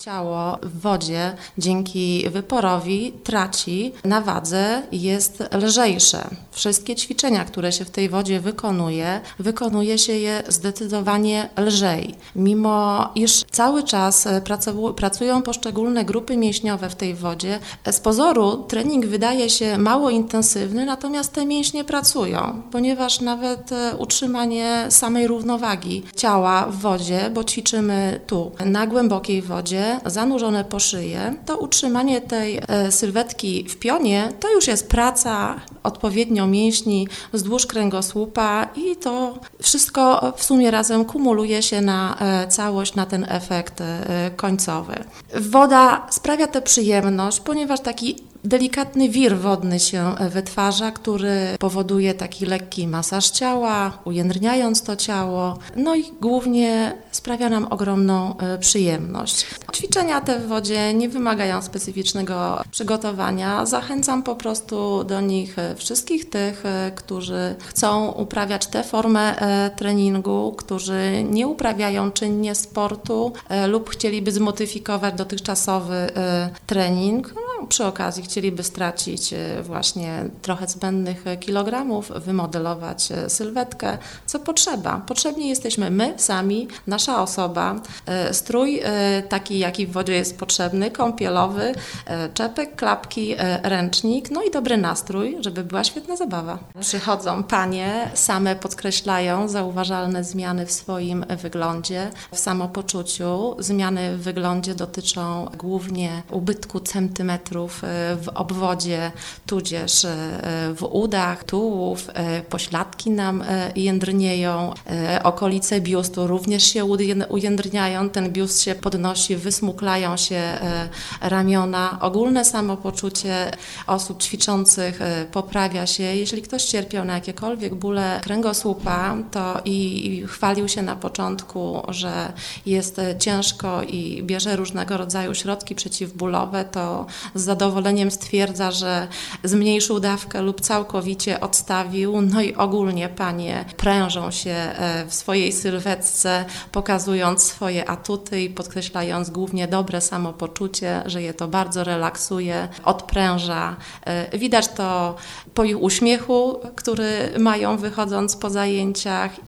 Ciało w wodzie dzięki wyporowi traci na wadze i jest lżejsze. Wszystkie ćwiczenia, które się w tej wodzie wykonuje się je zdecydowanie lżej. Mimo iż cały czas pracują poszczególne grupy mięśniowe w tej wodzie, z pozoru trening wydaje się mało intensywny, natomiast te mięśnie pracują, ponieważ nawet utrzymanie samej równowagi ciała w wodzie, bo ćwiczymy tu na głębokiej wodzie, zanurzone po szyję, to utrzymanie tej sylwetki w pionie to już jest praca odpowiednio mięśni wzdłuż kręgosłupa i to wszystko w sumie razem kumuluje się na całość, na ten efekt końcowy. Woda sprawia tę przyjemność, ponieważ taki delikatny wir wodny się wytwarza, który powoduje taki lekki masaż ciała, ujędrniając to ciało, no i głównie sprawia nam ogromną przyjemność. Ćwiczenia te w wodzie nie wymagają specyficznego przygotowania. Zachęcam po prostu do nich wszystkich tych, którzy chcą uprawiać tę formę treningu, którzy nie uprawiają czynnie sportu lub chcieliby zmodyfikować dotychczasowy trening. No, przy okazji chcieliby stracić właśnie trochę zbędnych kilogramów, wymodelować sylwetkę, co potrzeba. Potrzebni jesteśmy my sami, nasza osoba, strój taki, jaki w wodzie jest potrzebny, kąpielowy, czepek, klapki, ręcznik, no i dobry nastrój, żeby była świetna zabawa. Przychodzą panie, same podkreślają zauważalne zmiany w swoim wyglądzie, w samopoczuciu. Zmiany w wyglądzie dotyczą głównie ubytku centymetrów w obwodzie, tudzież w udach, tułów, pośladki nam jędrnieją, okolice biustu również się ujędrniają, ten biust się podnosi, wysmuklają się ramiona. Ogólne samopoczucie osób ćwiczących poprawia się. Jeśli ktoś cierpiał na jakiekolwiek bóle kręgosłupa, to i chwalił się na początku, że jest ciężko i bierze różnego rodzaju środki przeciwbólowe, to z zadowoleniem stwierdza, że zmniejszył dawkę lub całkowicie odstawił. No i ogólnie panie prężą się w swojej sylwetce, pokazując swoje atuty i podkreślając głównie dobre samopoczucie, że je to bardzo relaksuje, odpręża. Widać to po ich uśmiechu, który mają wychodząc po zajęciach